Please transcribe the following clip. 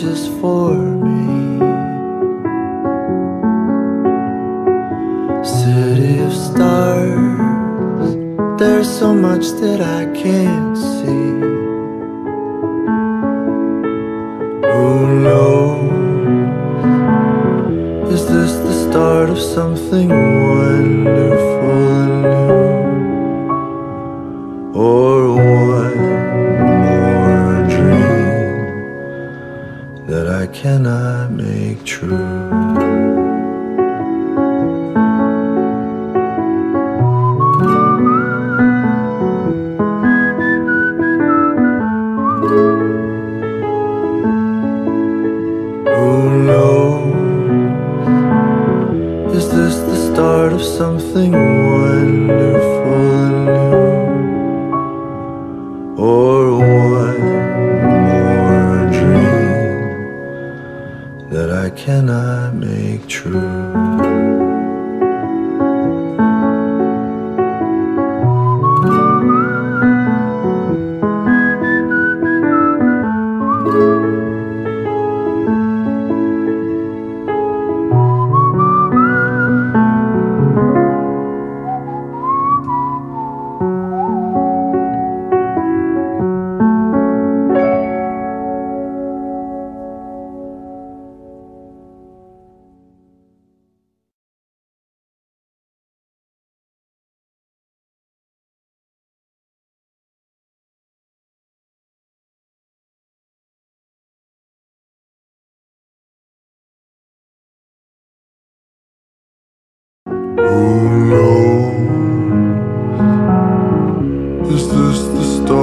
just for me. City of stars, there's so much that I can't see. Who knows? Is this the start of something wonderful and new? Or one more dream that I cannot make true? Who knows? Is this the start of something wonderful